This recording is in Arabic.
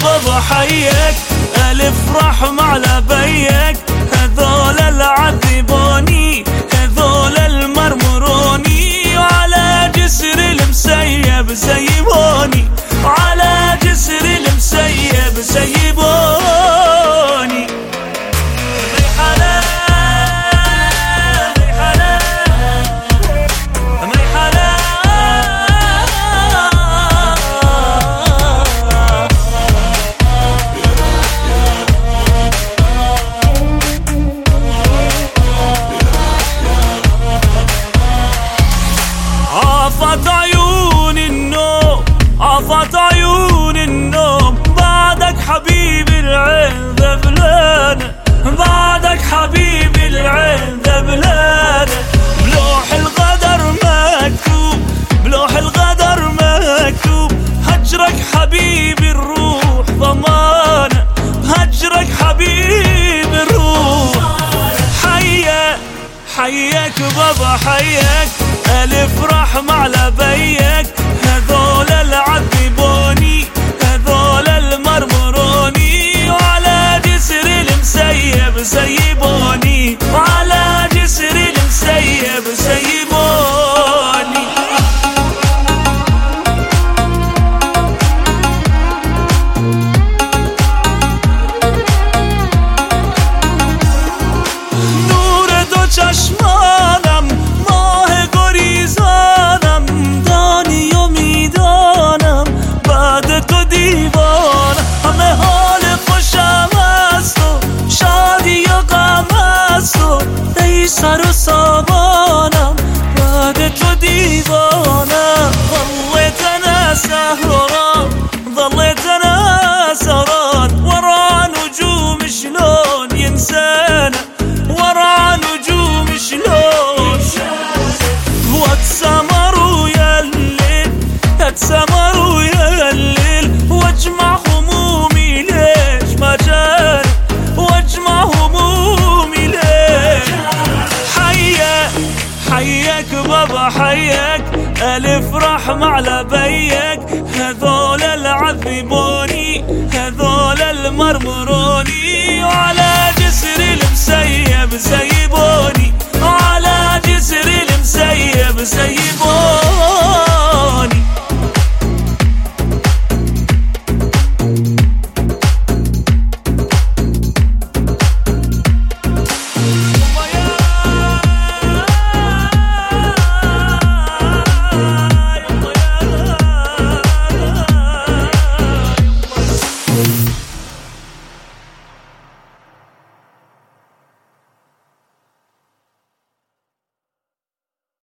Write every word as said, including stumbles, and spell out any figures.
بابا حيك، ألف رحمة على بيك، هذول العذبوني هذول المرمروني، وعلى جسر المسيب سيبوني، وعلى جسر المسيب سيبوني. عافت عيون النوم عافت عيون النوم، بعدك حبيبي العين ذبلانة، بعدك حبيبي العين ذبلانة، بلوح الغدر مكتوب بلوح الغدر مكتوب، هجرك حبيبي الروح ضمانة، هجرك حبيبي الروح. حياك حياك بابا حياك، ألف رحمة على بيك، هذول العذبوني هذول المرمروني، وعلى جسر المسيب سيبوني، وعلى جسر المسيب سيبوني. نور دو چشمانم ماه گریزانم، دانی و میدانم بعد تو دیوانم، همه حال خوشم است و شادی و غم است و ای سر و سامانم بعد تو دیوانم. ظليت انا سهران ظليت انا سهران، ورا نجوم شلون ينسانا، ورا نجوم شلون، واتسمروا يا الليل اتسمروا يا الليل، واجمع همومي ليش ما جانا، واجمع همومي ليش. حياك حياك بابا حياك، ألف رحمة على